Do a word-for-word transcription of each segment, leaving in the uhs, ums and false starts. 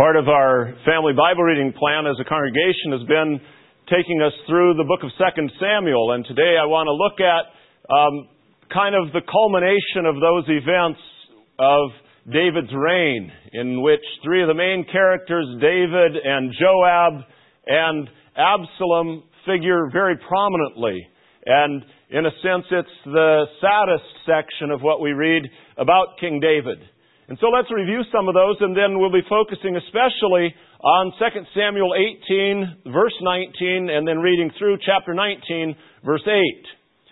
Part of our family Bible reading plan as a congregation has been taking us through the book of Second Samuel. And today I want to look at um, kind of the culmination of those events of David's reign, in which three of the main characters, David and Joab and Absalom, figure very prominently. And in a sense, it's the saddest section of what we read about King David. And so let's review some of those, and then we'll be focusing especially on Second Samuel eighteen, verse nineteen, and then reading through chapter nineteen, verse eight.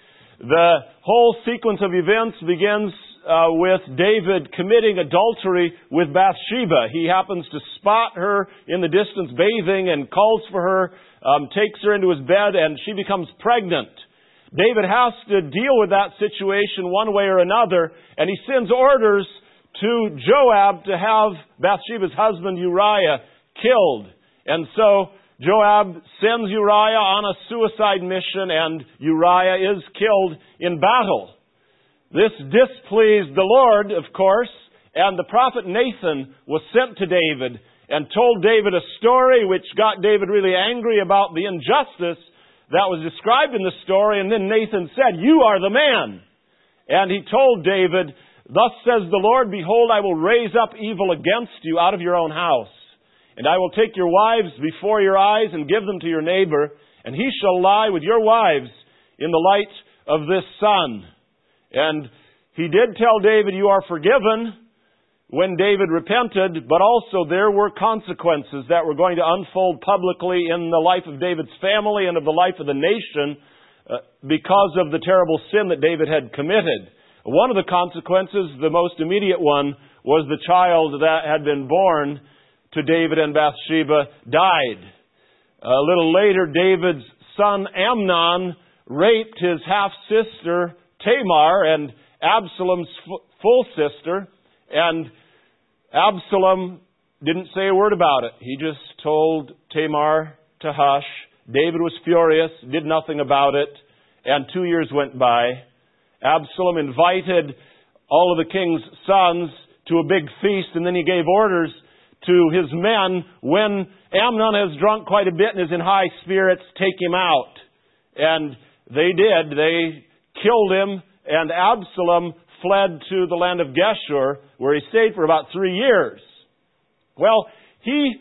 The whole sequence of events begins uh, with David committing adultery with Bathsheba. He happens to spot her in the distance bathing and calls for her, um, takes her into his bed, and she becomes pregnant. David has to deal with that situation one way or another, and he sends orders to Joab to have Bathsheba's husband Uriah killed. And so Joab sends Uriah on a suicide mission, and Uriah is killed in battle. This displeased the Lord, of course, and the prophet Nathan was sent to David and told David a story which got David really angry about the injustice that was described in the story. And then Nathan said, "You are the man." And he told David, "Thus says the Lord, behold, I will raise up evil against you out of your own house. And I will take your wives before your eyes and give them to your neighbor, and he shall lie with your wives in the light of this sun." And he did tell David, "You are forgiven," when David repented, but also there were consequences that were going to unfold publicly in the life of David's family and of the life of the nation uh, because of the terrible sin that David had committed. One of the consequences, the most immediate one, was the child that had been born to David and Bathsheba died. A little later, David's son Amnon raped his half-sister Tamar and Absalom's full sister, and Absalom didn't say a word about it. He just told Tamar to hush. David was furious, did nothing about it, and two years went by. Absalom invited all of the king's sons to a big feast, and then he gave orders to his men, when Amnon has drunk quite a bit and is in high spirits, take him out. And they did. They killed him, and Absalom fled to the land of Geshur, where he stayed for about three years. Well, he,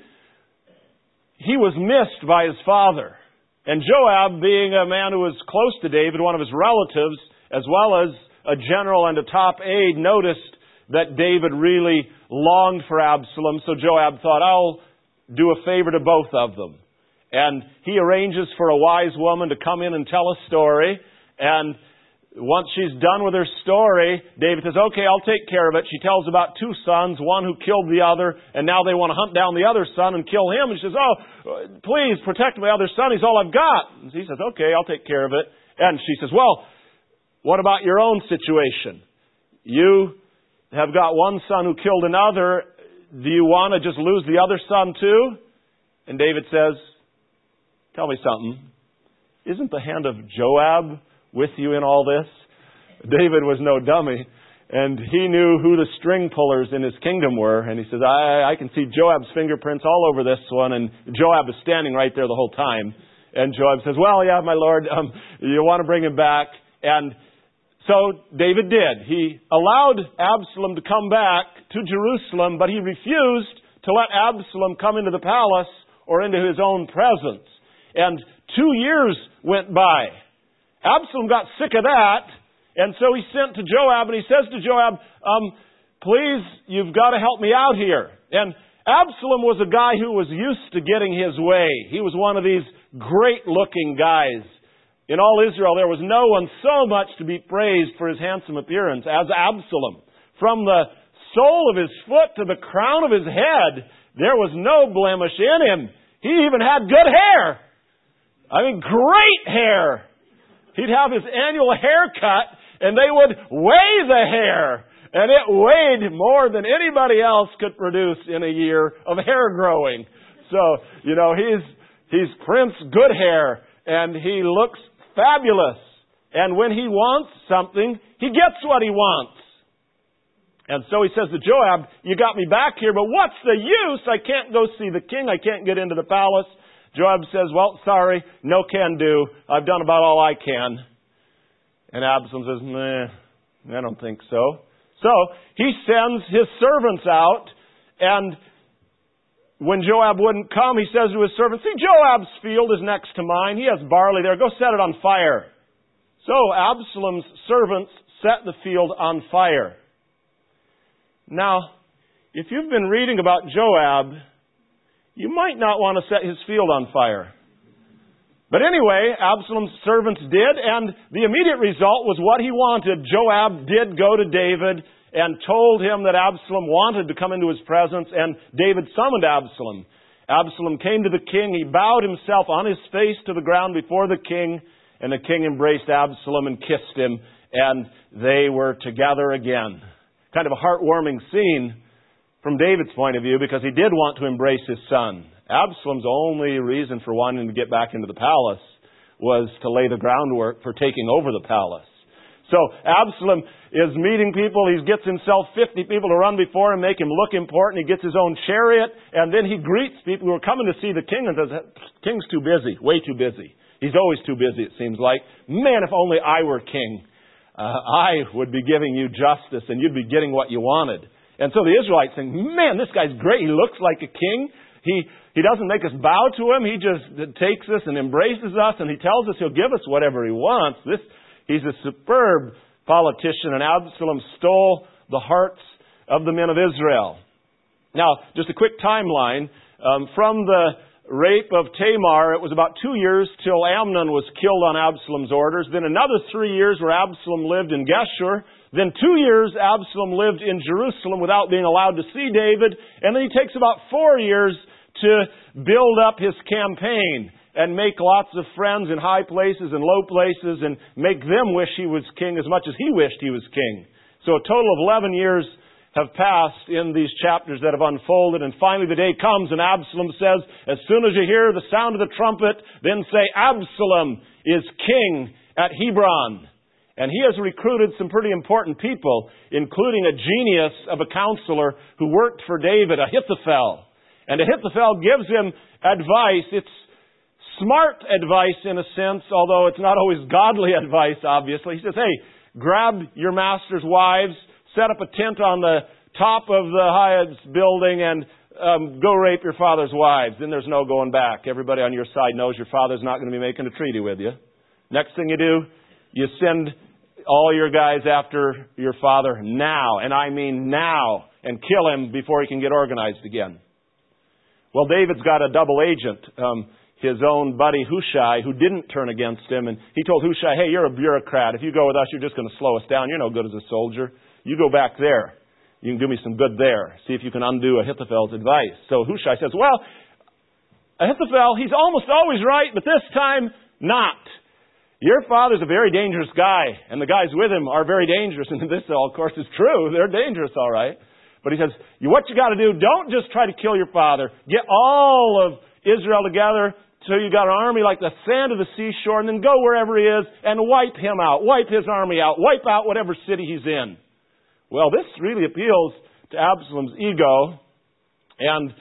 he was missed by his father. And Joab, being a man who was close to David, one of his relatives, as well as a general and a top aide, noticed that David really longed for Absalom. So Joab thought, "I'll do a favor to both of them." And he arranges for a wise woman to come in and tell a story. And once she's done with her story, David says, "Okay, I'll take care of it." She tells about two sons, one who killed the other, and now they want to hunt down the other son and kill him. And she says, "Oh, please protect my other son. He's all I've got." And he says, "Okay, I'll take care of it." And she says, "Well, what about your own situation? You have got one son who killed another. Do you want to just lose the other son too?" And David says, "Tell me something. Isn't the hand of Joab with you in all this?" David was no dummy, and he knew who the string pullers in his kingdom were. And he says, I, I can see Joab's fingerprints all over this one. And Joab is standing right there the whole time. And Joab says, "Well, yeah, my lord, um, you want to bring him back." And so David did. He allowed Absalom to come back to Jerusalem, but he refused to let Absalom come into the palace or into his own presence. And two years went by. Absalom got sick of that, and so he sent to Joab, and he says to Joab, um, "Please, you've got to help me out here." And Absalom was a guy who was used to getting his way. He was one of these great-looking guys. In all Israel, there was no one so much to be praised for his handsome appearance as Absalom. From the sole of his foot to the crown of his head, there was no blemish in him. He even had good hair. I mean, great hair. He'd have his annual haircut, and they would weigh the hair. And it weighed more than anybody else could produce in a year of hair growing. So, you know, he's, he's Prince Good Hair, and he looks fabulous. And when he wants something, he gets what he wants. And so he says to Joab, you got me back here, but what's the use? I can't go see the king. I can't get into the palace. Joab says, well, sorry, no can do. I've done about all I can. And Absalom says, nah, I don't think so. So he sends his servants out, and when Joab wouldn't come, he says to his servants, see, Joab's field is next to mine. He has barley there. Go set it on fire. So Absalom's servants set the field on fire. Now, if you've been reading about Joab, you might not want to set his field on fire. But anyway, Absalom's servants did, and the immediate result was what he wanted. Joab did go to David and told him that Absalom wanted to come into his presence, and David summoned Absalom. Absalom came to the king. He bowed himself on his face to the ground before the king, and the king embraced Absalom and kissed him, and they were together again. Kind of a heartwarming scene from David's point of view, because he did want to embrace his son. Absalom's only reason for wanting to get back into the palace was to lay the groundwork for taking over the palace. So Absalom is meeting people. He gets himself fifty people to run before him, make him look important. He gets his own chariot, and then he greets people who are coming to see the king and says, king's too busy, way too busy. He's always too busy, it seems like. Man, if only I were king, uh, I would be giving you justice and you'd be getting what you wanted. And so the Israelites think, man, this guy's great. He looks like a king. He he doesn't make us bow to him. He just takes us and embraces us, and he tells us he'll give us whatever he wants. This He's a superb politician, and Absalom stole the hearts of the men of Israel. Now, just a quick timeline. Um, from the rape of Tamar, it was about two years till Amnon was killed on Absalom's orders. Then another three years where Absalom lived in Geshur. Then two years Absalom lived in Jerusalem without being allowed to see David. And then he takes about four years to build up his campaign and make lots of friends in high places and low places and make them wish he was king as much as he wished he was king. So a total of eleven years have passed in these chapters that have unfolded, and finally the day comes and Absalom says, as soon as you hear the sound of the trumpet, then say, Absalom is king at Hebron. And he has recruited some pretty important people, including a genius of a counselor who worked for David, Ahithophel. And Ahithophel gives him advice. It's smart advice in a sense, although it's not always godly advice, obviously. He says, hey, grab your master's wives, set up a tent on the top of the highest building, and um, go rape your father's wives. Then there's no going back. Everybody on your side knows your father's not going to be making a treaty with you. Next thing you do, you send all your guys after your father now, and I mean now, and kill him before he can get organized again. Well, David's got a double agent, um, his own buddy Hushai, who didn't turn against him, and he told Hushai, hey, you're a bureaucrat. If you go with us, you're just going to slow us down. You're no good as a soldier. You go back there. You can do me some good there. See if you can undo Ahithophel's advice. So Hushai says, well, Ahithophel, he's almost always right, but this time, not. Your father's a very dangerous guy, and the guys with him are very dangerous. And this, of course, is true. They're dangerous, all right. But he says, what you got to do, don't just try to kill your father. Get all of Israel together so you got an army like the sand of the seashore, and then go wherever he is and wipe him out. Wipe his army out. Wipe out whatever city he's in. Well, this really appeals to Absalom's ego, and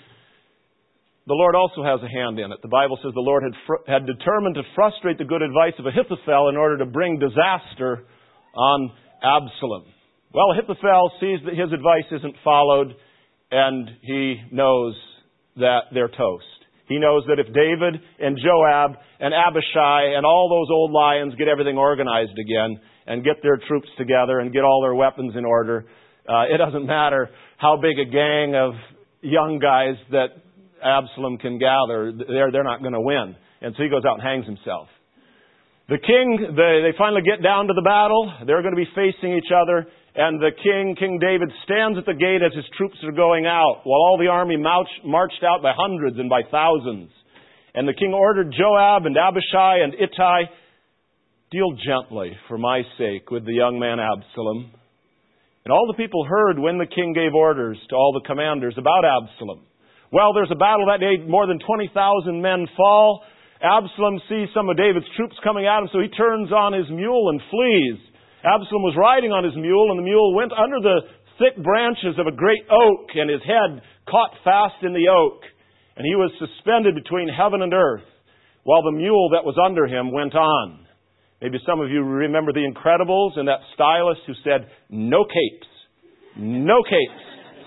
the Lord also has a hand in it. The Bible says the Lord had fr- had determined to frustrate the good advice of Ahithophel in order to bring disaster on Absalom. Well, Ahithophel sees that his advice isn't followed, and he knows that they're toast. He knows that if David and Joab and Abishai and all those old lions get everything organized again and get their troops together and get all their weapons in order, uh, it doesn't matter how big a gang of young guys that Absalom can gather, they're, they're not going to win. And so he goes out and hangs himself. The king, they, they finally get down to the battle. They're going to be facing each other. And the king, King David, stands at the gate as his troops are going out, while all the army marched, marched out by hundreds and by thousands. And the king ordered Joab and Abishai and Ittai, deal gently for my sake with the young man Absalom. And all the people heard when the king gave orders to all the commanders about Absalom. Well, there's a battle that day, more than twenty thousand men fall. Absalom sees some of David's troops coming at him, so he turns on his mule and flees. Absalom was riding on his mule, and the mule went under the thick branches of a great oak, and his head caught fast in the oak. And he was suspended between heaven and earth, while the mule that was under him went on. Maybe some of you remember The Incredibles and that stylist who said, no capes. No capes.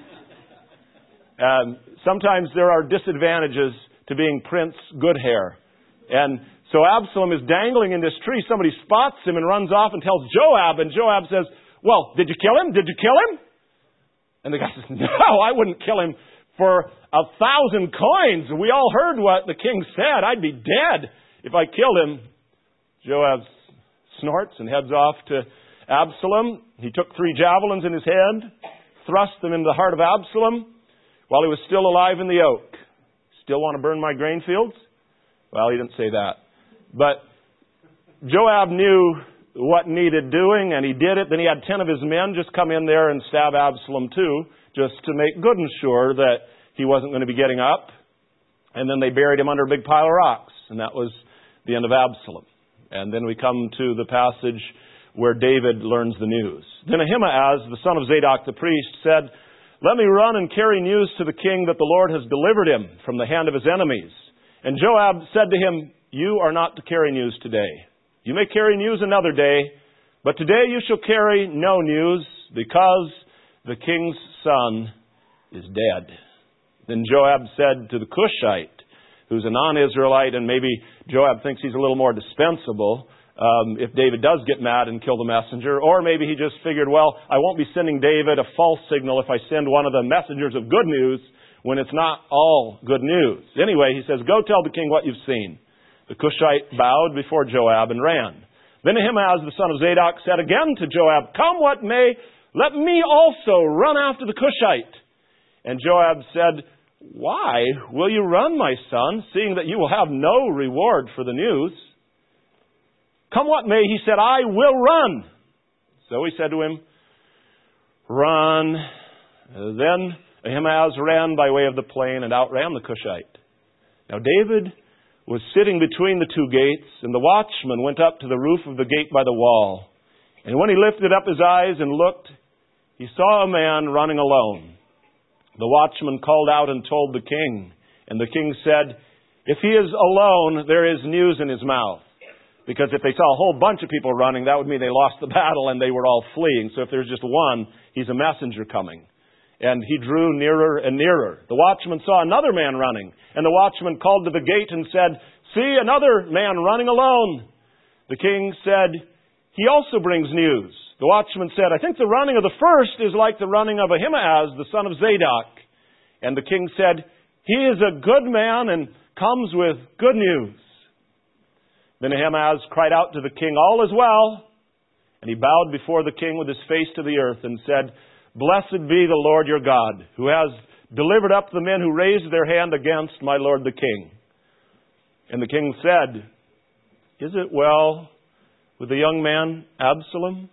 Um, sometimes there are disadvantages to being Prince Goodhair. And so Absalom is dangling in this tree. Somebody spots him and runs off and tells Joab. And Joab says, well, did you kill him? Did you kill him? And the guy says, no, I wouldn't kill him for a thousand coins. We all heard what the king said. I'd be dead if I killed him. Joab snorts and heads off to Absalom. He took three javelins in his hand, thrust them into the heart of Absalom while he was still alive in the oak. Still want to burn my grain fields? Well, he didn't say that. But Joab knew what needed doing, and he did it. Then he had ten of his men just come in there and stab Absalom too, just to make good and sure that he wasn't going to be getting up. And then they buried him under a big pile of rocks, and that was the end of Absalom. And then we come to the passage where David learns the news. Then Ahimaaz, the son of Zadok the priest, said, let me run and carry news to the king that the Lord has delivered him from the hand of his enemies. And Joab said to him, you are not to carry news today. You may carry news another day, but today you shall carry no news, because the king's son is dead. Then Joab said to the Cushite, who's a non-Israelite, and maybe Joab thinks he's a little more dispensable um, if David does get mad and kill the messenger. Or maybe he just figured, well, I won't be sending David a false signal if I send one of the messengers of good news when it's not all good news. Anyway, he says, go tell the king what you've seen. The Cushite bowed before Joab and ran. Then Ahimaaz, the son of Zadok, said again to Joab, come what may, let me also run after the Cushite. And Joab said, why will you run, my son, seeing that you will have no reward for the news? Come what may, he said, I will run. So he said to him, run. Then Ahimaaz ran by way of the plain and outran the Cushite. Now David was sitting between the two gates, and the watchman went up to the roof of the gate by the wall. And when he lifted up his eyes and looked, he saw a man running alone. The watchman called out and told the king. And the king said, if he is alone, there is news in his mouth. Because if they saw a whole bunch of people running, that would mean they lost the battle and they were all fleeing. So if there's just one, he's a messenger coming. And he drew nearer and nearer. The watchman saw another man running. And the watchman called to the gate and said, see, another man running alone. The king said, he also brings news. The watchman said, I think the running of the first is like the running of Ahimaaz, the son of Zadok. And the king said, he is a good man and comes with good news. Then Ahimaaz cried out to the king, all is well. And he bowed before the king with his face to the earth and said, blessed be the Lord your God, who has delivered up the men who raised their hand against my lord the king. And the king said, is it well with the young man Absalom?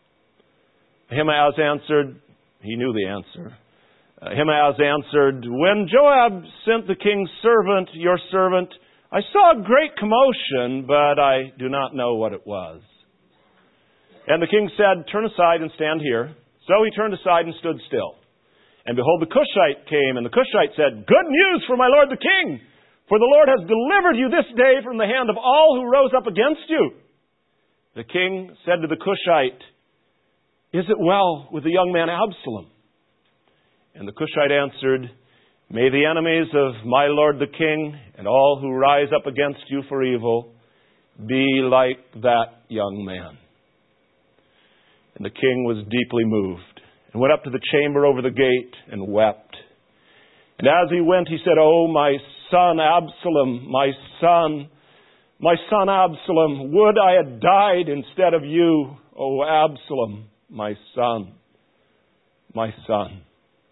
Ahimaaz answered, he knew the answer. Ahimaaz answered, when Joab sent the king's servant, your servant, I saw a great commotion, but I do not know what it was. And the king said, turn aside and stand here. So he turned aside and stood still. And behold, the Cushite came, and the Cushite said, good news for my lord the king, for the Lord has delivered you this day from the hand of all who rose up against you. The king said to the Cushite, is it well with the young man Absalom? And the Cushite answered, may the enemies of my lord the king and all who rise up against you for evil be like that young man. And the king was deeply moved and went up to the chamber over the gate and wept. And as he went, he said, oh, my son Absalom, my son, my son Absalom, would I had died instead of you, O Absalom, my son, my son.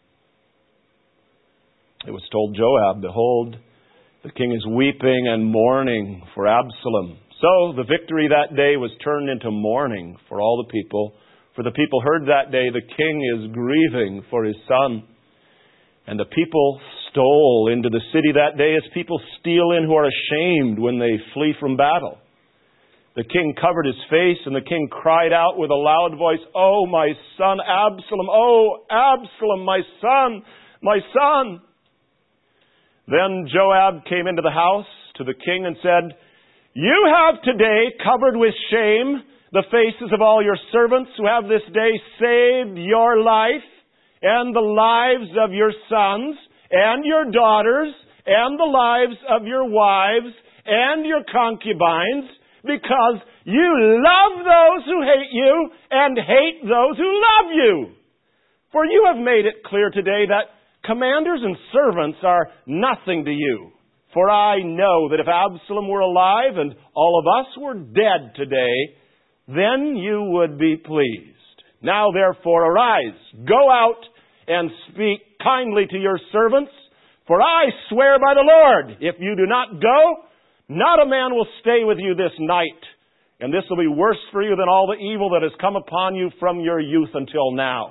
It was told Joab, behold, the king is weeping and mourning for Absalom. So the victory that day was turned into mourning for all the people. For the people heard that day, the king is grieving for his son. And the people stole into the city that day as people steal in who are ashamed when they flee from battle. The king covered his face, and the king cried out with a loud voice, "Oh, my son Absalom! Oh, Absalom, my son, my son!" Then Joab came into the house to the king and said, "You have today covered with shame the faces of all your servants who have this day saved your life and the lives of your sons and your daughters and the lives of your wives and your concubines, because you love those who hate you and hate those who love you. For you have made it clear today that commanders and servants are nothing to you. For I know that if Absalom were alive and all of us were dead today, then you would be pleased. Now therefore arise, go out and speak kindly to your servants, for I swear by the Lord, if you do not go, not a man will stay with you this night, and this will be worse for you than all the evil that has come upon you from your youth until now."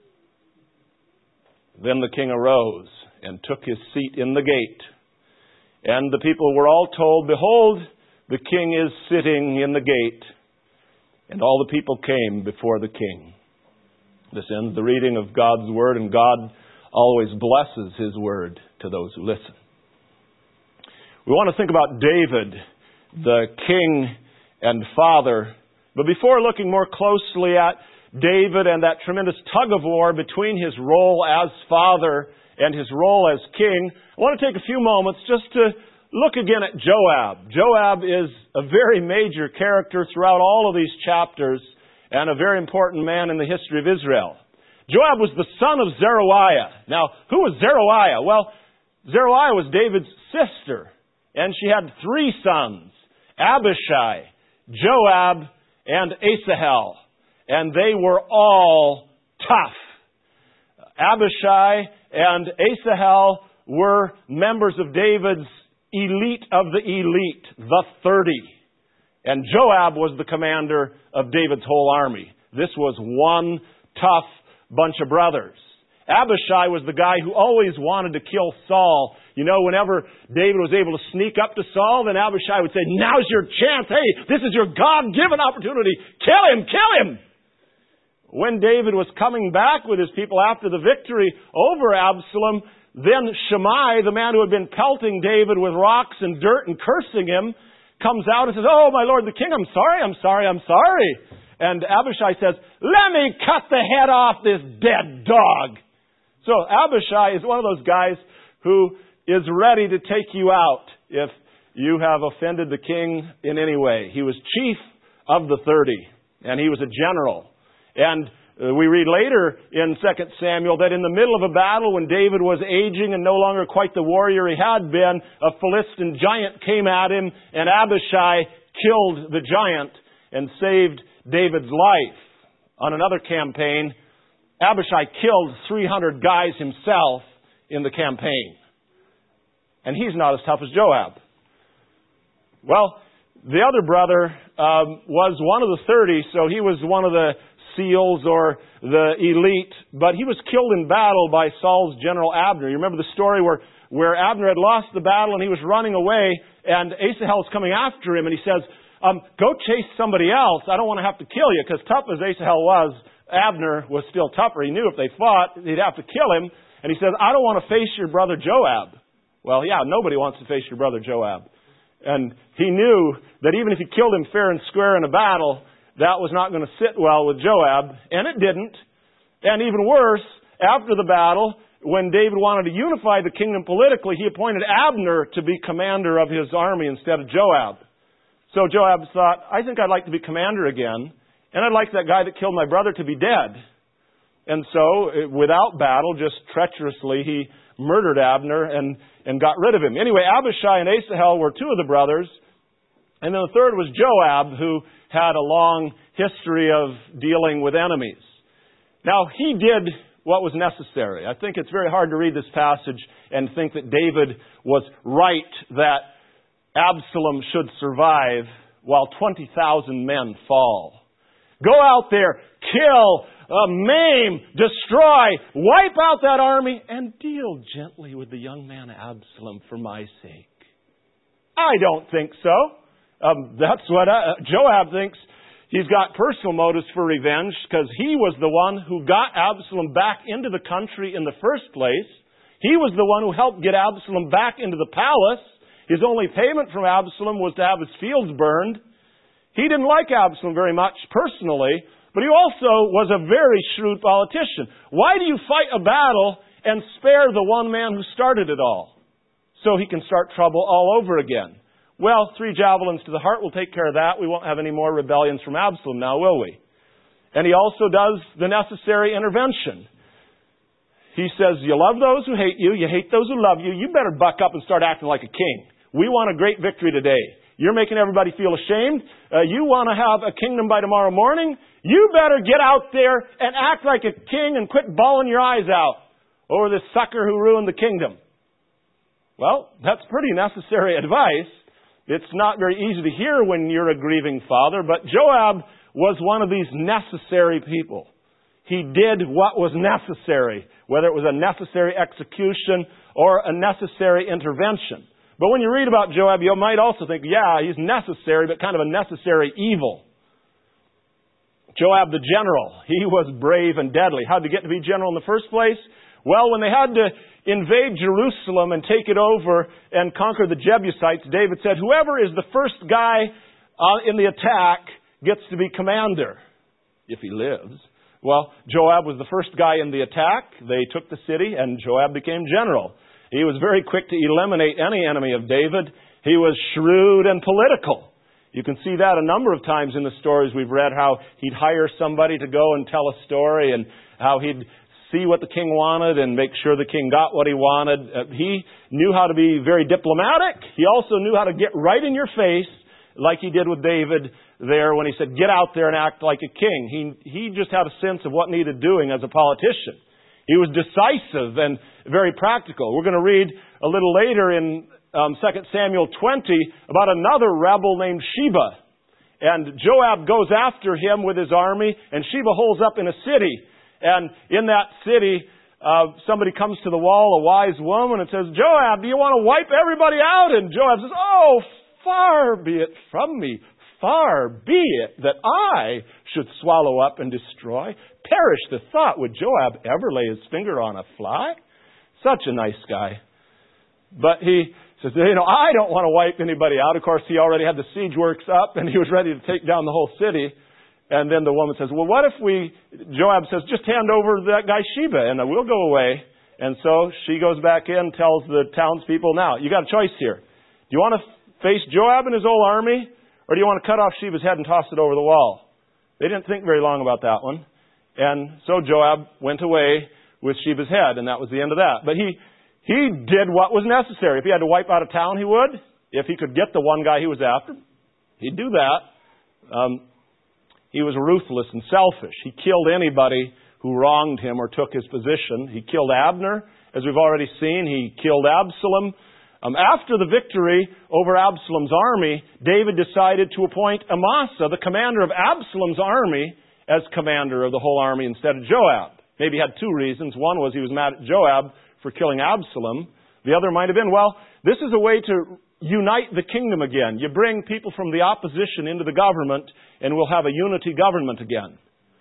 Then the king arose and took his seat in the gate. And the people were all told, "Behold, the king is sitting in the gate." And all the people came before the king. This ends the reading of God's Word, and God always blesses His Word to those who listen. We want to think about David, the king and father. But before looking more closely at David and that tremendous tug-of-war between his role as father and his role as king, I want to take a few moments just to look again at Joab. Joab is a very major character throughout all of these chapters and a very important man in the history of Israel. Joab was the son of Zeruiah. Now, who was Zeruiah? Well, Zeruiah was David's sister, and she had three sons, Abishai, Joab, and Asahel. And they were all tough. Abishai and Asahel were members of David's elite of the elite, the thirty. And Joab was the commander of David's whole army. This was one tough bunch of brothers. Abishai was the guy who always wanted to kill Saul. You know, whenever David was able to sneak up to Saul, then Abishai would say, "Now's your chance. Hey, this is your God-given opportunity. Kill him, kill him." When David was coming back with his people after the victory over Absalom, then Shimei, the man who had been pelting David with rocks and dirt and cursing him, comes out and says, "Oh, my lord the king, I'm sorry, I'm sorry, I'm sorry." And Abishai says, "Let me cut the head off this dead dog." So Abishai is one of those guys who is ready to take you out if you have offended the king in any way. He was chief of the thirty, and he was a general. And we read later in Second Samuel that in the middle of a battle, when David was aging and no longer quite the warrior he had been, a Philistine giant came at him, and Abishai killed the giant and saved David's life. On another campaign, Abishai killed three hundred guys himself in the campaign. And he's not as tough as Joab. Well, the other brother um, was one of the thirty, so he was one of the SEALs or the elite, but he was killed in battle by Saul's general Abner. You remember the story where, where Abner had lost the battle and he was running away, and Asahel was coming after him, and he says, um, "Go chase somebody else. I don't want to have to kill you," because tough as Asahel was, Abner was still tougher. He knew if they fought, he'd have to kill him. And he says, "I don't want to face your brother Joab." Well, yeah, nobody wants to face your brother Joab. And he knew that even if he killed him fair and square in a battle, that was not going to sit well with Joab. And it didn't. And even worse, after the battle, when David wanted to unify the kingdom politically, he appointed Abner to be commander of his army instead of Joab. So Joab thought, "I think I'd like to be commander again. And I'd like that guy that killed my brother to be dead." And so, without battle, just treacherously, he murdered Abner and, and got rid of him. Anyway, Abishai and Asahel were two of the brothers. And then the third was Joab, who had a long history of dealing with enemies. Now, he did what was necessary. I think it's very hard to read this passage and think that David was right that Absalom should survive while twenty thousand men fall. Go out there, kill, uh, maim, destroy, wipe out that army, and deal gently with the young man Absalom for my sake. I don't think so. Um, that's what uh, Joab thinks. He's got personal motives for revenge because he was the one who got Absalom back into the country in the first place. He was the one who helped get Absalom back into the palace. His only payment from Absalom was to have his fields burned. He didn't like Absalom very much personally, but he also was a very shrewd politician. Why do you fight a battle and spare the one man who started it all? So he can start trouble all over again. Well, three javelins to the heart will take care of that. We won't have any more rebellions from Absalom now, will we? And he also does the necessary intervention. He says, you love those who hate you, you hate those who love you, you better buck up and start acting like a king. We want a great victory today. You're making everybody feel ashamed. Uh, you want to have a kingdom by tomorrow morning? You better get out there and act like a king and quit bawling your eyes out over this sucker who ruined the kingdom. Well, that's pretty necessary advice. It's not very easy to hear when you're a grieving father, but Joab was one of these necessary people. He did what was necessary, whether it was a necessary execution or a necessary intervention. But when you read about Joab, you might also think, yeah, he's necessary, but kind of a necessary evil. Joab the general, he was brave and deadly. How did he get to be general in the first place? Well, when they had to invade Jerusalem and take it over and conquer the Jebusites, David said, whoever is the first guy uh, in the attack gets to be commander, if he lives. Well, Joab was the first guy in the attack. They took the city, and Joab became general. He was very quick to eliminate any enemy of David. He was shrewd and political. You can see that a number of times in the stories we've read, how he'd hire somebody to go and tell a story, and how he'd see what the king wanted and make sure the king got what he wanted. Uh, he knew how to be very diplomatic. He also knew how to get right in your face, like he did with David there when he said, get out there and act like a king. He, he just had a sense of what needed doing as a politician. He was decisive and very practical. We're going to read a little later in um, Second Samuel twenty about another rebel named Sheba. And Joab goes after him with his army, and Sheba holds up in a city. And in that city, uh, somebody comes to the wall, a wise woman, and says, Joab, do you want to wipe everybody out? And Joab says, oh, far be it from me. Far be it that I should swallow up and destroy. Perish the thought, would Joab ever lay his finger on a fly? Such a nice guy. But he says, you know, I don't want to wipe anybody out. Of course, he already had the siege works up, and he was ready to take down the whole city. And then the woman says, well, what if we, Joab says, just hand over that guy Sheba and we'll go away. And so she goes back in, tells the townspeople, now, you got a choice here. Do you want to face Joab and his whole army, or do you want to cut off Sheba's head and toss it over the wall? They didn't think very long about that one. And so Joab went away with Sheba's head, and that was the end of that. But he, he did what was necessary. If he had to wipe out a town, he would. If he could get the one guy he was after, he'd do that. Um, He was ruthless and selfish. He killed anybody who wronged him or took his position. He killed Abner, as we've already seen. He killed Absalom. Um, after the victory over Absalom's army, David decided to appoint Amasa, the commander of Absalom's army, as commander of the whole army instead of Joab. Maybe he had two reasons. One was he was mad at Joab for killing Absalom. The other might have been, well, this is a way to unite the kingdom again. You bring people from the opposition into the government, and we'll have a unity government again.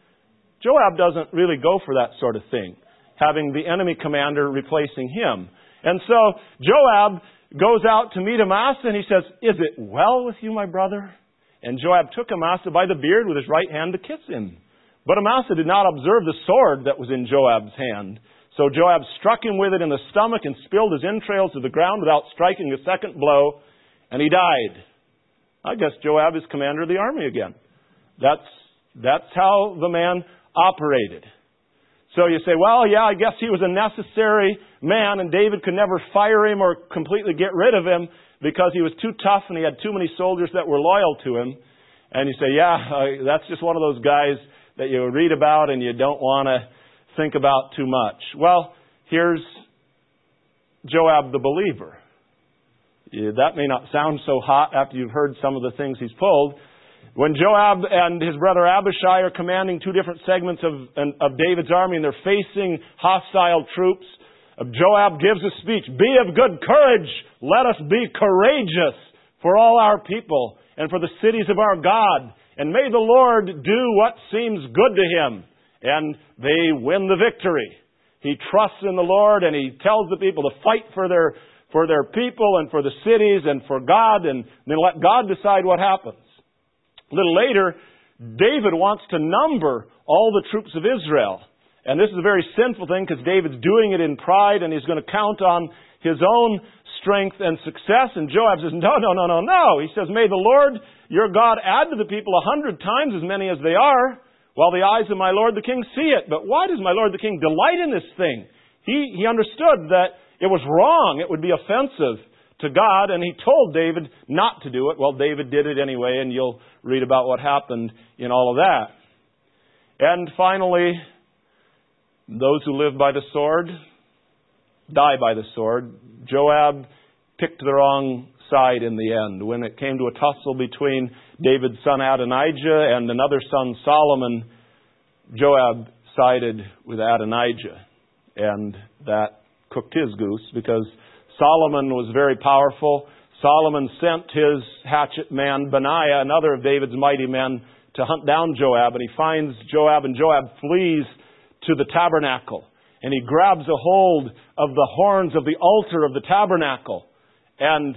Joab doesn't really go for that sort of thing, having the enemy commander replacing him. And so Joab goes out to meet Amasa, and he says, is it well with you, my brother? And Joab took Amasa by the beard with his right hand to kiss him. But Amasa did not observe the sword that was in Joab's hand. So Joab struck him with it in the stomach and spilled his entrails to the ground without striking a second blow, and he died. I guess Joab is commander of the army again. That's, that's how the man operated. So you say, well, yeah, I guess he was a necessary man, and David could never fire him or completely get rid of him because he was too tough and he had too many soldiers that were loyal to him. And you say, yeah, uh, that's just one of those guys that you read about and you don't want to think about too much. Well, here's Joab the believer. Yeah, that may not sound so hot after you've heard some of the things he's pulled. When Joab and his brother Abishai are commanding two different segments of, of David's army and they're facing hostile troops, Joab gives a speech, be of good courage, let us be courageous for all our people. and for the cities of our God. And may the Lord do what seems good to Him. And they win the victory. He trusts in the Lord, and he tells the people to fight for their, for their people and for the cities and for God, and then let God decide what happens. A little later, David wants to number all the troops of Israel. And this is a very sinful thing because David's doing it in pride, and he's going to count on his own strength and success. And Joab says, no, no, no, no, no. He says, may the Lord your God add to the people a hundred times as many as they are, while the eyes of my Lord the King see it. But why does my Lord the King delight in this thing? He, he understood that it was wrong. It would be offensive to God, and he told David not to do it. Well, David did it anyway, and you'll read about what happened in all of that. And finally, those who live by the sword die by the sword. Joab picked the wrong side in the end. When it came to a tussle between David's son Adonijah and another son Solomon, Joab sided with Adonijah. And that cooked his goose because Solomon was very powerful. Solomon sent his hatchet man Benaiah, another of David's mighty men, to hunt down Joab. And he finds Joab, and Joab flees to the tabernacle. And he grabs a hold of the horns of the altar of the tabernacle. And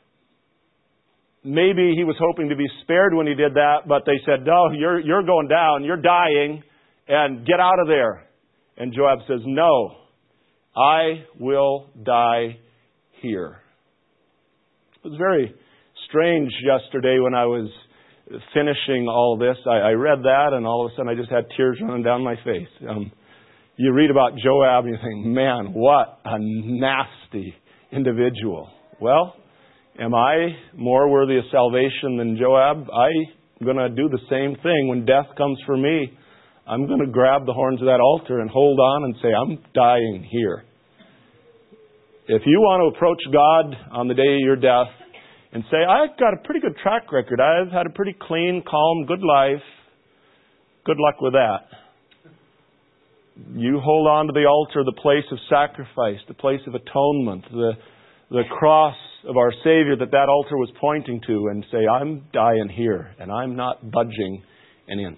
maybe he was hoping to be spared when he did that, but they said, no, you're, you're going down, you're dying, and get out of there. And Joab says, no, I will die here. It was very strange yesterday when I was finishing all this. I, I read that, and all of a sudden I just had tears running down my face. Um, you read about Joab, and you think, man, what a nasty individual. Well, am I more worthy of salvation than Joab? I'm going to do the same thing. When death comes for me, I'm going to grab the horns of that altar and hold on and say, I'm dying here. If you want to approach God on the day of your death and say, I've got a pretty good track record, I've had a pretty clean, calm, good life, good luck with that. You hold on to the altar, the place of sacrifice, the place of atonement, the, the cross of our Savior that that altar was pointing to, and say, I'm dying here, and I'm not budging an inch.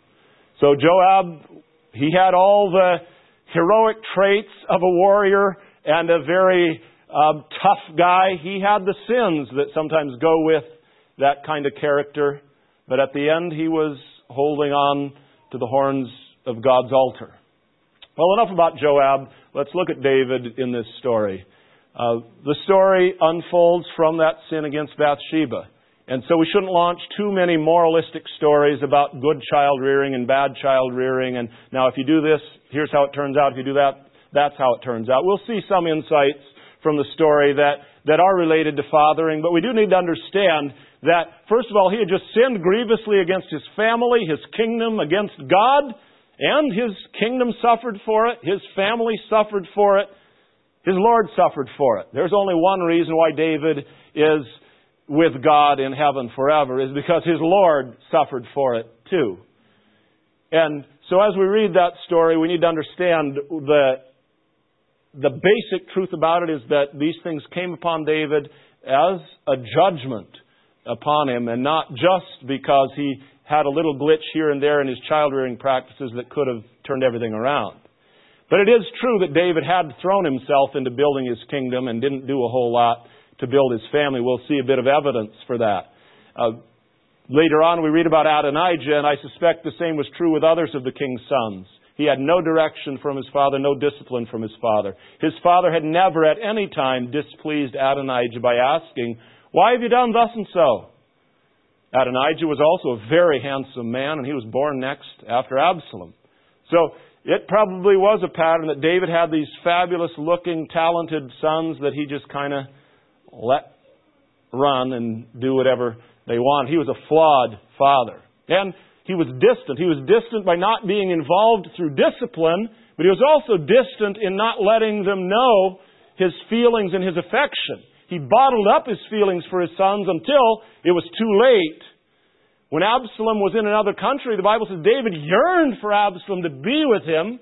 So Joab, he had all the heroic traits of a warrior and a very uh, tough guy. He had the sins that sometimes go with that kind of character. But at the end, he was holding on to the horns of God's altar. Well, enough about Joab. Let's look at David in this story. Uh, the story unfolds from that sin against Bathsheba. And so we shouldn't launch too many moralistic stories about good child rearing and bad child rearing. And now if you do this, here's how it turns out. If you do that, that's how it turns out. We'll see some insights from the story that, that are related to fathering. But we do need to understand that, first of all, he had just sinned grievously against his family, his kingdom, against God. And his kingdom suffered for it. His family suffered for it. His Lord suffered for it. There's only one reason why David is with God in heaven forever, is because his Lord suffered for it too. And so as we read that story, we need to understand the, the basic truth about it is that these things came upon David as a judgment upon him, and not just because he had a little glitch here and there in his child-rearing practices that could have turned everything around. But it is true that David had thrown himself into building his kingdom and didn't do a whole lot to build his family. We'll see a bit of evidence for that. Uh, later on, we read about Adonijah, and I suspect the same was true with others of the king's sons. He had no direction from his father, no discipline from his father. His father had never at any time displeased Adonijah by asking, why have you done thus and so? Adonijah was also a very handsome man, and he was born next after Absalom. So it probably was a pattern that David had these fabulous-looking, talented sons that he just kind of let run and do whatever they want. He was a flawed father. And he was distant. He was distant by not being involved through discipline, but he was also distant in not letting them know his feelings and his affection. He bottled up his feelings for his sons until it was too late. When Absalom was in another country, the Bible says David yearned for Absalom to be with him.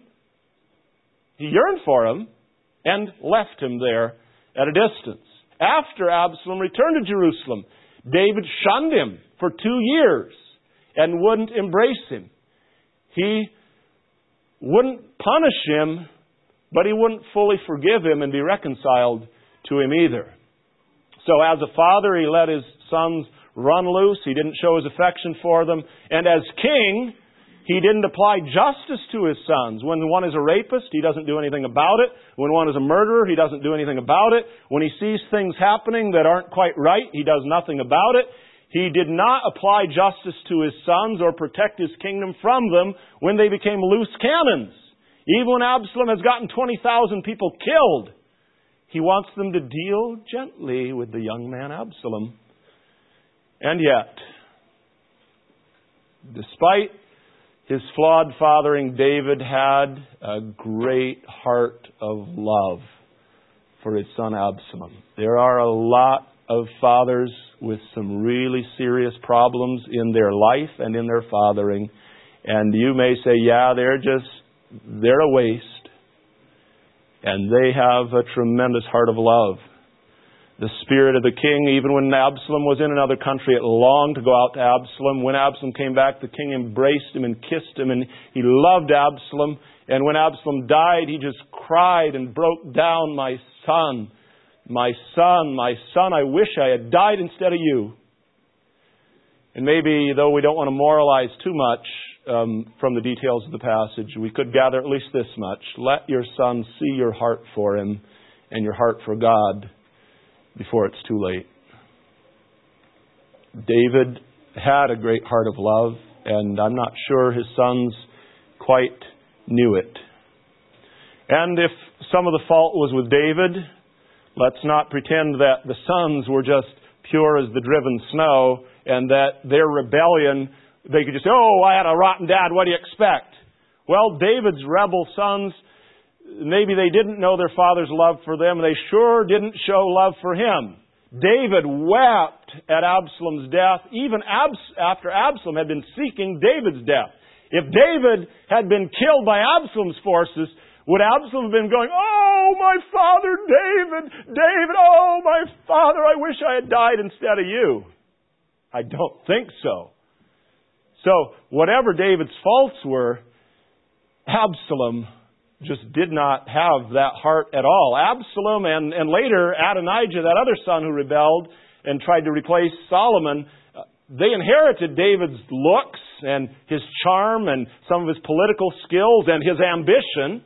He yearned for him and left him there at a distance. After Absalom returned to Jerusalem, David shunned him for two years and wouldn't embrace him. He wouldn't punish him, but he wouldn't fully forgive him and be reconciled to him either. So as a father, he let his sons run loose. He didn't show his affection for them. And as king, he didn't apply justice to his sons. When one is a rapist, he doesn't do anything about it. When one is a murderer, he doesn't do anything about it. When he sees things happening that aren't quite right, he does nothing about it. He did not apply justice to his sons or protect his kingdom from them when they became loose cannons. Even when Absalom has gotten twenty thousand people killed, he wants them to deal gently with the young man Absalom. And yet, despite his flawed fathering, David had a great heart of love for his son Absalom. There are a lot of fathers with some really serious problems in their life and in their fathering. And you may say, yeah, they're just, they're a waste. And they have a tremendous heart of love. The spirit of the king, even when Absalom was in another country, it longed to go out to Absalom. When Absalom came back, the king embraced him and kissed him, and he loved Absalom. And when Absalom died, he just cried and broke down, "My son, my son, my son, I wish I had died instead of you." And maybe, though we don't want to moralize too much um, from the details of the passage, we could gather at least this much. Let your son see your heart for him and your heart for God before it's too late. David had a great heart of love, and I'm not sure his sons quite knew it. And if some of the fault was with David, let's not pretend that the sons were just pure as the driven snow and that their rebellion, they could just say, "Oh, I had a rotten dad, what do you expect?" Well, David's rebel sons, maybe they didn't know their father's love for them. They sure didn't show love for him. David wept at Absalom's death, even Abs- after Absalom had been seeking David's death. If David had been killed by Absalom's forces, would Absalom have been going, "Oh, my father David, David, oh, my father, I wish I had died instead of you"? I don't think so. So, whatever David's faults were, Absalom just did not have that heart at all. Absalom and, and later Adonijah, that other son who rebelled and tried to replace Solomon, uh, they inherited David's looks and his charm and some of his political skills and his ambition,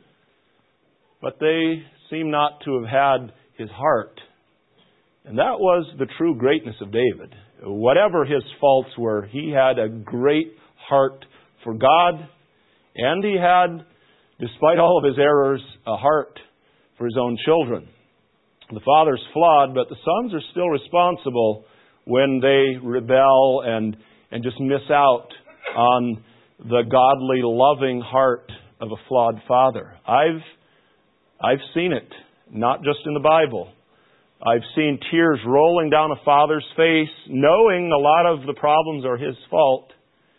but they seem not to have had his heart. And that was the true greatness of David. Whatever his faults were, he had a great heart for God, and he had, despite all of his errors, a heart for his own children. The father's flawed, but the sons are still responsible when they rebel and, and just miss out on the godly, loving heart of a flawed father. I've, I've seen it, not just in the Bible. I've seen tears rolling down a father's face, knowing a lot of the problems are his fault.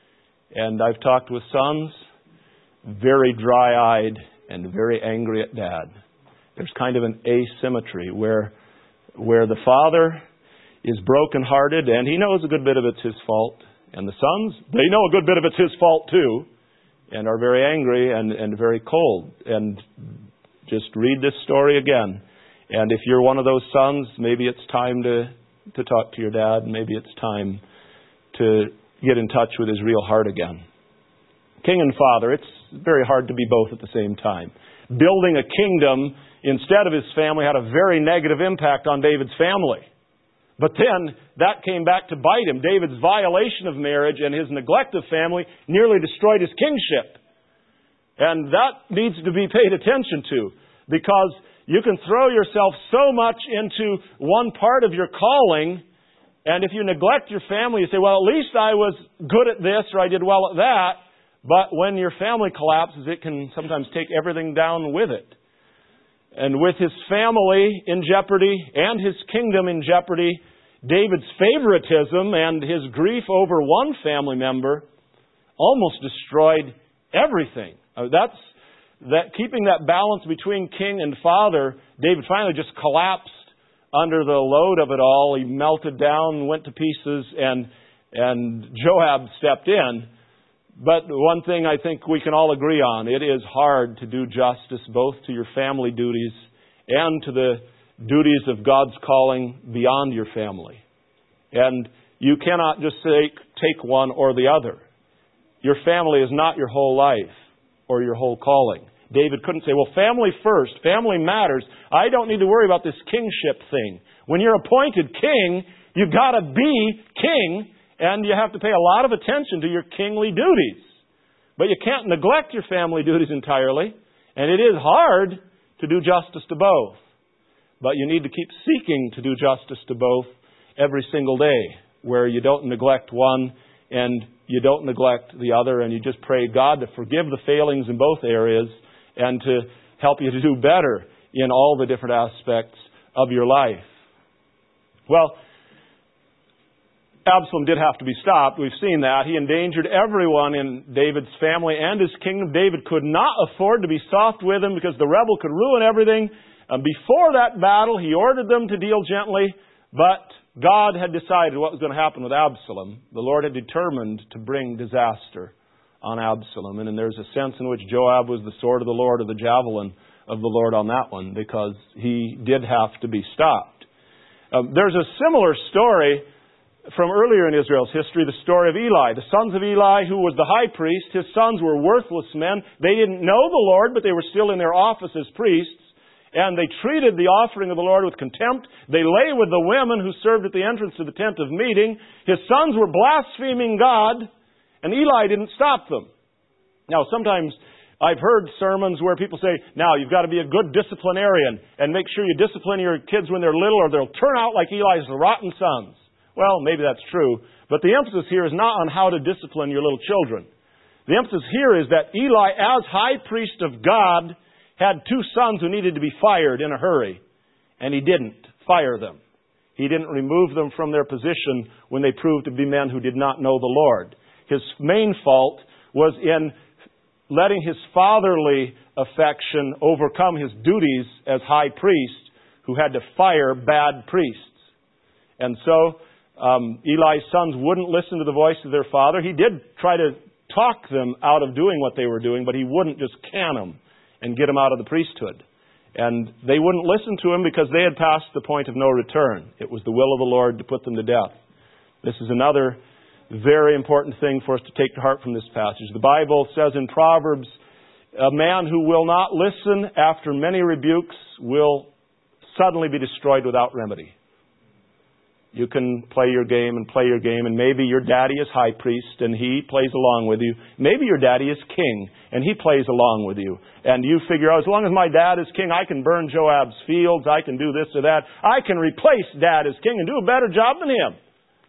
And I've talked with sons, very dry-eyed and very angry at dad. There's kind of an asymmetry where, where the father is brokenhearted and he knows a good bit of it's his fault. And the sons, they know a good bit of it's his fault too, and are very angry and, and very cold. And just read this story again. And if you're one of those sons, maybe it's time to, to talk to your dad. Maybe it's time to get in touch with his real heart again. King and father, it's very hard to be both at the same time. Building a kingdom instead of his family had a very negative impact on David's family. But then that came back to bite him. David's violation of marriage and his neglect of family nearly destroyed his kingship. And that needs to be paid attention to, because you can throw yourself so much into one part of your calling, and if you neglect your family, you say, "Well, at least I was good at this or I did well at that." But when your family collapses, it can sometimes take everything down with it. And with his family in jeopardy and his kingdom in jeopardy, David's favoritism and his grief over one family member almost destroyed everything. That's That keeping that balance between king and father, David finally just collapsed under the load of it all, he melted down, went to pieces, and and Joab stepped in. But one thing I think we can all agree on, it is hard to do justice both to your family duties and to the duties of God's calling beyond your family. And you cannot just say, take one or the other. Your family is not your whole life or your whole calling. David couldn't say, well, family first. Family matters. I don't need to worry about this kingship thing. When you're appointed king, you've got to be king, and you have to pay a lot of attention to your kingly duties. But you can't neglect your family duties entirely, and it is hard to do justice to both. But you need to keep seeking to do justice to both every single day, where you don't neglect one and you don't neglect the other, and you just pray God to forgive the failings in both areas and to help you to do better in all the different aspects of your life. Well, Absalom did have to be stopped. We've seen that. He endangered everyone in David's family and his kingdom. David could not afford to be soft with him because the rebel could ruin everything. Um, before that battle, he ordered them to deal gently, but God had decided what was going to happen with Absalom. The Lord had determined to bring disaster on Absalom. And, and there's a sense in which Joab was the sword of the Lord, or the javelin of the Lord on that one, because he did have to be stopped. Um, there's a similar story from earlier in Israel's history, the story of Eli. The sons of Eli, who was the high priest, his sons were worthless men. They didn't know the Lord, but they were still in their office as priests. And they treated the offering of the Lord with contempt. They lay with the women who served at the entrance to the tent of meeting. His sons were blaspheming God, and Eli didn't stop them. Now, sometimes I've heard sermons where people say, now, you've got to be a good disciplinarian and make sure you discipline your kids when they're little, or they'll turn out like Eli's rotten sons. Well, maybe that's true, but the emphasis here is not on how to discipline your little children. The emphasis here is that Eli, as high priest of God, had two sons who needed to be fired in a hurry, and he didn't fire them. He didn't remove them from their position when they proved to be men who did not know the Lord. His main fault was in letting his fatherly affection overcome his duties as high priest, who had to fire bad priests. And so um, Eli's sons wouldn't listen to the voice of their father. He did try to talk them out of doing what they were doing, but he wouldn't just can them and get them out of the priesthood. And they wouldn't listen to him because they had passed the point of no return. It was the will of the Lord to put them to death. This is another very important thing for us to take to heart from this passage. The Bible says in Proverbs, a man who will not listen after many rebukes will suddenly be destroyed without remedy. You can play your game and play your game, and maybe your daddy is high priest and he plays along with you. Maybe your daddy is king and he plays along with you. And you figure out, as long as my dad is king, I can burn Joab's fields, I can do this or that. I can replace dad as king and do a better job than him.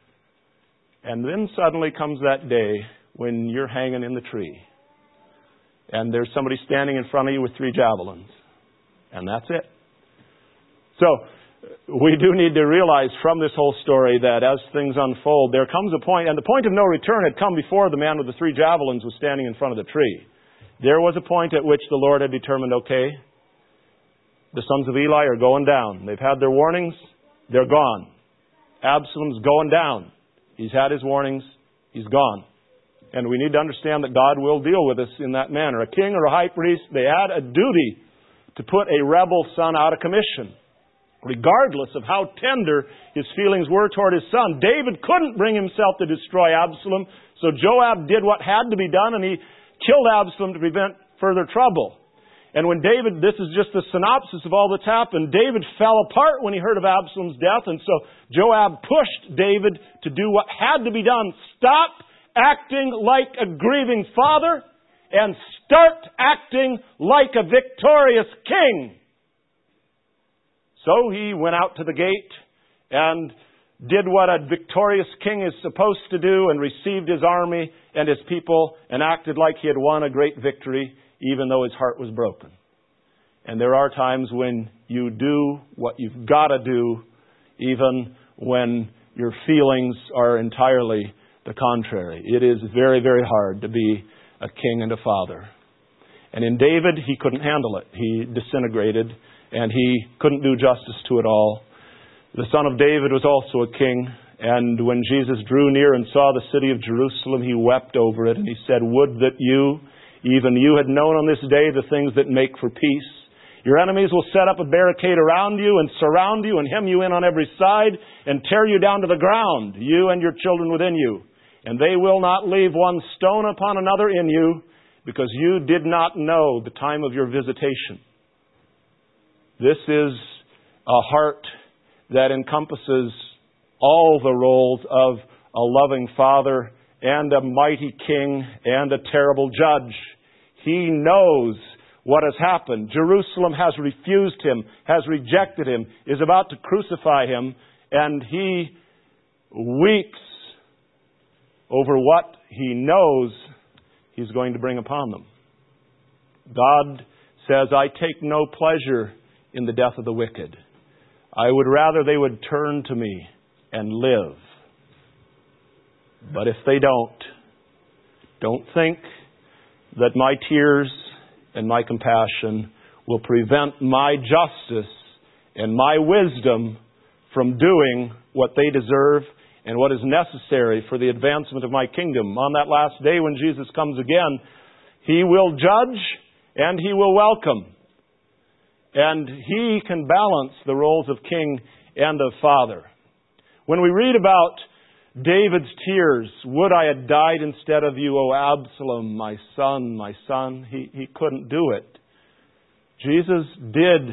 And then suddenly comes that day when you're hanging in the tree and there's somebody standing in front of you with three javelins. And that's it. So, we do need to realize from this whole story that as things unfold, there comes a point, and the point of no return had come before the man with the three javelins was standing in front of the tree. There was a point at which the Lord had determined, okay, the sons of Eli are going down. They've had their warnings. They're gone. Absalom's going down. He's had his warnings. He's gone. And we need to understand that God will deal with us in that manner. A king or a high priest, they had a duty to put a rebel son out of commission, regardless of how tender his feelings were toward his son. David couldn't bring himself to destroy Absalom, so Joab did what had to be done, and he killed Absalom to prevent further trouble. And when David, this is just the synopsis of all that's happened, David fell apart when he heard of Absalom's death, and so Joab pushed David to do what had to be done. Stop acting like a grieving father and start acting like a victorious king. So he went out to the gate and did what a victorious king is supposed to do, and received his army and his people and acted like he had won a great victory, even though his heart was broken. And there are times when you do what you've got to do, even when your feelings are entirely the contrary. It is very, very hard to be a king and a father. And in David, he couldn't handle it. He disintegrated, and he couldn't do justice to it all. The Son of David was also a king, and when Jesus drew near and saw the city of Jerusalem, He wept over it, and He said, "Would that you, even you, had known on this day the things that make for peace. Your enemies will set up a barricade around you and surround you and hem you in on every side and tear you down to the ground, you and your children within you. And they will not leave one stone upon another in you, because you did not know the time of your visitation." This is a heart that encompasses all the roles of a loving Father and a mighty King and a terrible Judge. He knows what has happened. Jerusalem has refused Him, has rejected Him, is about to crucify Him, and He weeps over what He knows He's going to bring upon them. God says, "I take no pleasure in the death of the wicked. I would rather they would turn to me and live." But if they don't, don't think that my tears and my compassion will prevent my justice and my wisdom from doing what they deserve and what is necessary for the advancement of my kingdom. On that last day when Jesus comes again, He will judge and He will welcome. And He can balance the roles of king and of father. When we read about David's tears, "Would I had died instead of you, O Absalom, my son, my son," he, he couldn't do it. Jesus did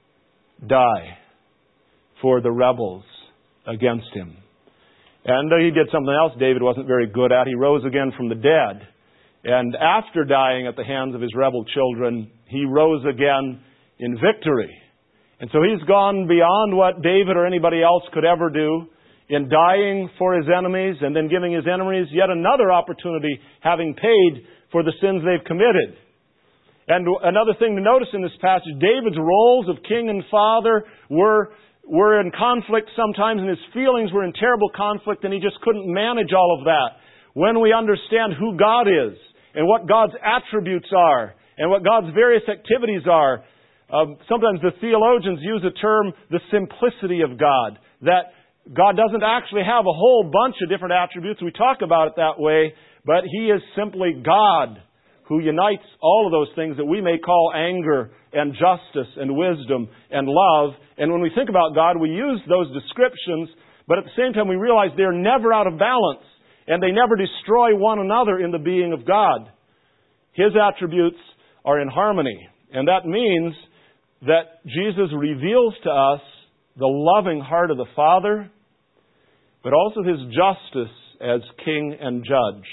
die for the rebels against Him. And He did something else David wasn't very good at. He rose again from the dead. And after dying at the hands of his rebel children, He rose again in victory. And so He's gone beyond what David or anybody else could ever do in dying for His enemies and then giving His enemies yet another opportunity, having paid for the sins they've committed. And another thing to notice in this passage, David's roles of king and father were, were in conflict sometimes, and his feelings were in terrible conflict, and he just couldn't manage all of that. When we understand who God is and what God's attributes are and what God's various activities are, Um, sometimes the theologians use the term the simplicity of God, that God doesn't actually have a whole bunch of different attributes. We talk about it that way, but He is simply God who unites all of those things that we may call anger and justice and wisdom and love. And when we think about God, we use those descriptions, but at the same time we realize they're never out of balance and they never destroy one another in the being of God. His attributes are in harmony, and that means that Jesus reveals to us the loving heart of the Father, but also His justice as King and Judge.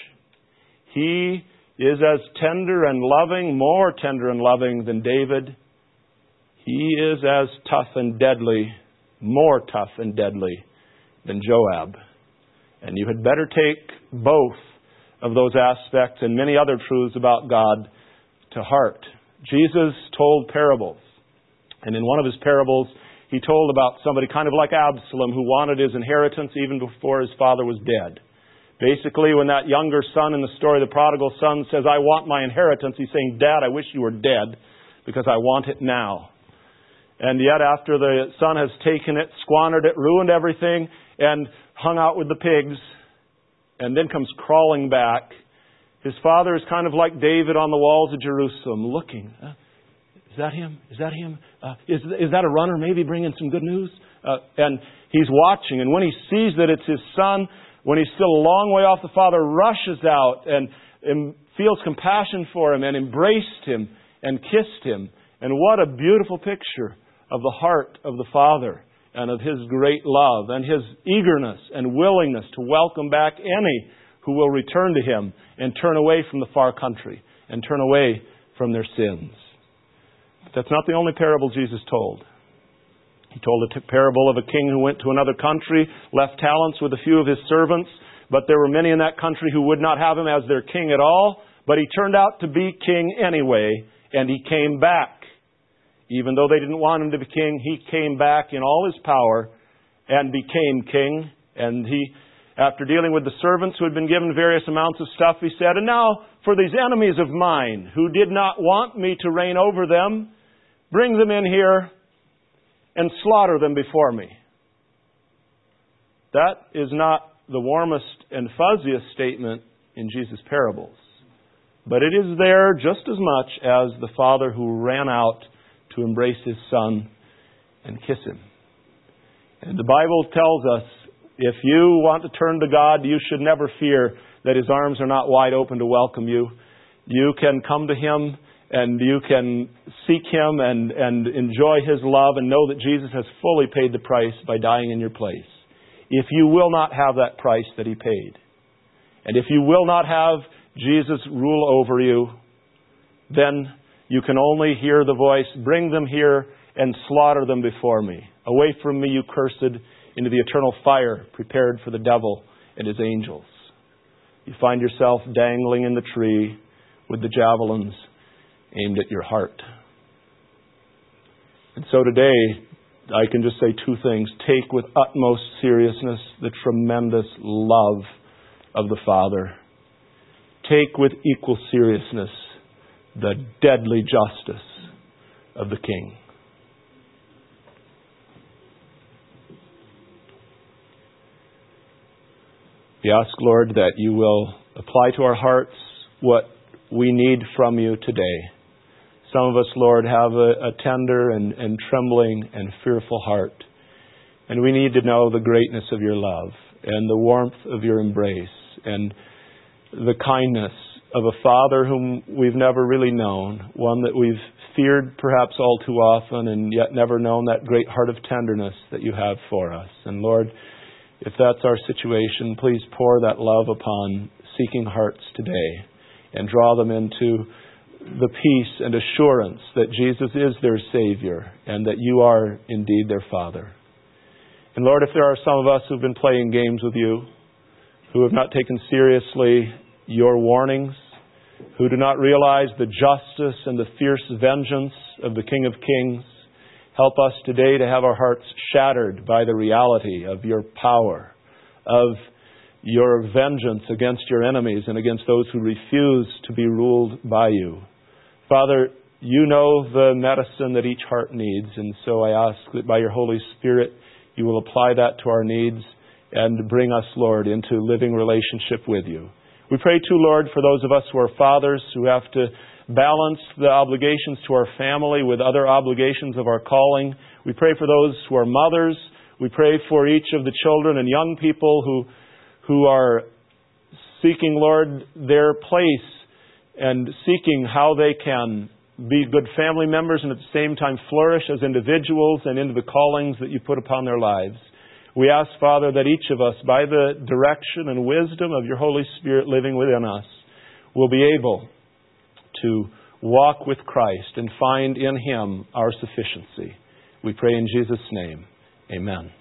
He is as tender and loving, more tender and loving than David. He is as tough and deadly, more tough and deadly than Joab. And you had better take both of those aspects and many other truths about God to heart. Jesus told parables. And in one of His parables, He told about somebody kind of like Absalom who wanted his inheritance even before his father was dead. Basically, when that younger son in the story, the prodigal son, says, "I want my inheritance," he's saying, "Dad, I wish you were dead because I want it now." And yet after the son has taken it, squandered it, ruined everything, and hung out with the pigs, and then comes crawling back, his father is kind of like David on the walls of Jerusalem, looking. Uh, Is that him? Is that him? Uh, is, is that a runner maybe bringing some good news? Uh, and he's watching. And when he sees that it's his son, when he's still a long way off, the father rushes out and, and feels compassion for him and embraced him and kissed him. And what a beautiful picture of the heart of the Father and of His great love and His eagerness and willingness to welcome back any who will return to Him and turn away from the far country and turn away from their sins. But that's not the only parable Jesus told. He told a parable of a king who went to another country, left talents with a few of his servants, but there were many in that country who would not have him as their king at all. But he turned out to be king anyway, and he came back. Even though they didn't want him to be king, he came back in all his power and became king. And he, after dealing with the servants who had been given various amounts of stuff, he said, "And now for these enemies of mine who did not want me to reign over them, bring them in here and slaughter them before me." That is not the warmest and fuzziest statement in Jesus' parables. But it is there just as much as the father who ran out to embrace his son and kiss him. And the Bible tells us, if you want to turn to God, you should never fear that His arms are not wide open to welcome you. You can come to Him and you can seek Him and, and enjoy His love and know that Jesus has fully paid the price by dying in your place. If you will not have that price that He paid, and if you will not have Jesus rule over you, then you can only hear the voice, bring them here and slaughter them before me. Away from me, you cursed, into the eternal fire prepared for the devil and his angels. You find yourself dangling in the tree with the javelins aimed at your heart. And so today, I can just say two things. Take with utmost seriousness the tremendous love of the Father. Take with equal seriousness the deadly justice of the King. We ask, Lord, that you will apply to our hearts what we need from you today. Some of us, Lord, have a, a tender and, and trembling and fearful heart. And we need to know the greatness of your love and the warmth of your embrace and the kindness of a Father whom we've never really known, one that we've feared perhaps all too often and yet never known that great heart of tenderness that you have for us. And Lord, if that's our situation, please pour that love upon seeking hearts today and draw them into the peace and assurance that Jesus is their Savior and that you are indeed their Father. And Lord, if there are some of us who've been playing games with you, who have not taken seriously your warnings, who do not realize the justice and the fierce vengeance of the King of Kings, help us today to have our hearts shattered by the reality of your power, of your vengeance against your enemies and against those who refuse to be ruled by you. Father, you know the medicine that each heart needs, and so I ask that by your Holy Spirit you will apply that to our needs and bring us, Lord, into living relationship with you. We pray too, Lord, for those of us who are fathers who have to balance the obligations to our family with other obligations of our calling. We pray for those who are mothers. We pray for each of the children and young people who who are seeking, Lord, their place and seeking how they can be good family members and at the same time flourish as individuals and into the callings that you put upon their lives. We ask, Father, that each of us, by the direction and wisdom of your Holy Spirit living within us, will be able to walk with Christ and find in Him our sufficiency. We pray in Jesus' name. Amen.